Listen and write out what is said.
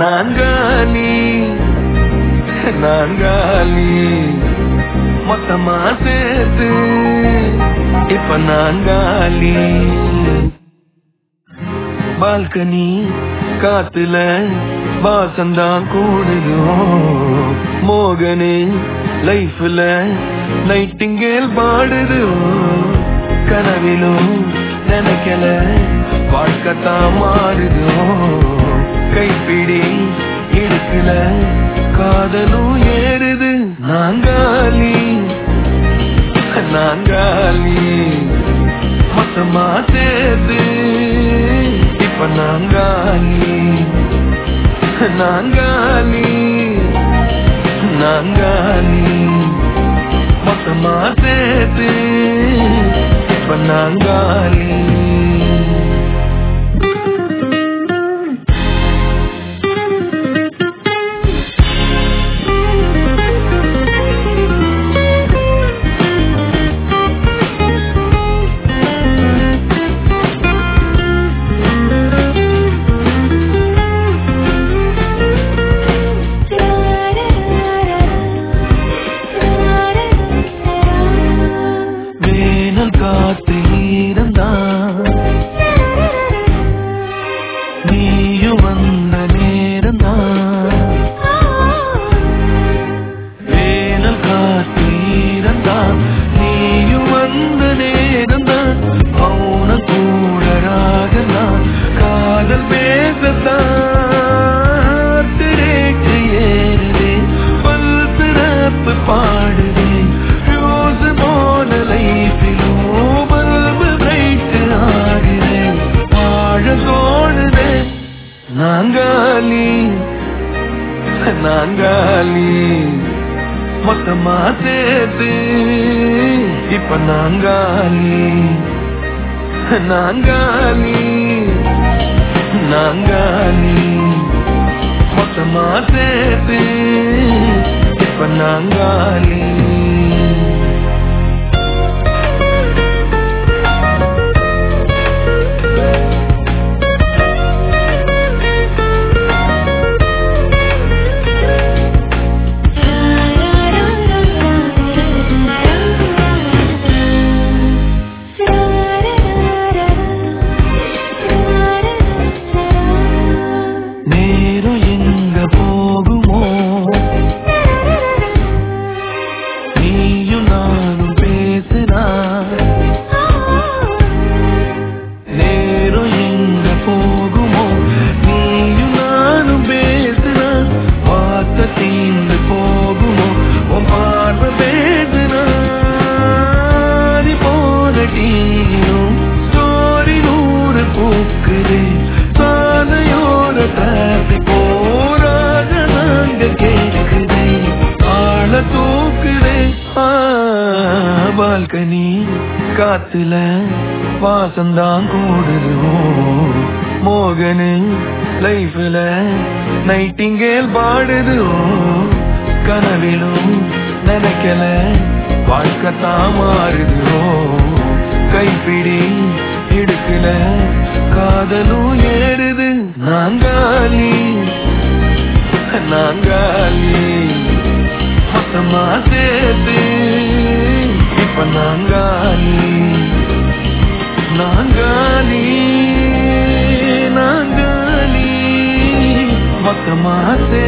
நாங்காலி நாங்காலி மொத்தமா சேர்த்து இப்ப நாங்காலி. பால்கனி காத்துல வாசந்தான் கூடுதோ மோகனே லைஃப்ல நைட்டிங்கேல் பாடுதோ. கனவிலும் நினைக்கல வாழ்க்கத்தான் மாறுதோ. கைப்பிடி இடுக்கல காதலும் ஏறுது. நாங்காலி நாங்காலி மொத்தமா சேர்த்து இப்ப நாங்காலி நாங்காலி நாங்காலி மொத்தமா சேர்த்து இப்ப நாங்காலி. காத்து ஈரந்தான் நீயும் வந்த நேரந்தான். வேனல் காத்து ஈரந்தான் நீயும் வந்த நேரந்தான். மௌன கூட ராகந்தான் காதல் பேசத்தான். திரைக்கு ஏறுதே பல் சிறப்பு பாடுதே ரோஸ் போல லைஃபிலும் நாங்காலி நாங்காலி மொத்தமா சேர்த்து இப்ப நாங்காலி நாங்காலி நாங்காலி மொத்தமா சேர்த்து இப்ப நாங்காலி. பால்கனி காத்துல வாசந்தான் கூடுதோ மோகனு லைஃப்ல நைட்டிங்கேல் பாடுதோ. கனவிலும் நினைக்கல வாழ்க்கத்தான் மாறுதோ. கைப்பிடி இடுக்கல காதலும் ஏறுது. நாங்காலி நாங்காலி மொத்தமா சேர்த்து இப்ப நாங்காலி நாங்காலி நாங்காலி மொத்தமா சேர்த்து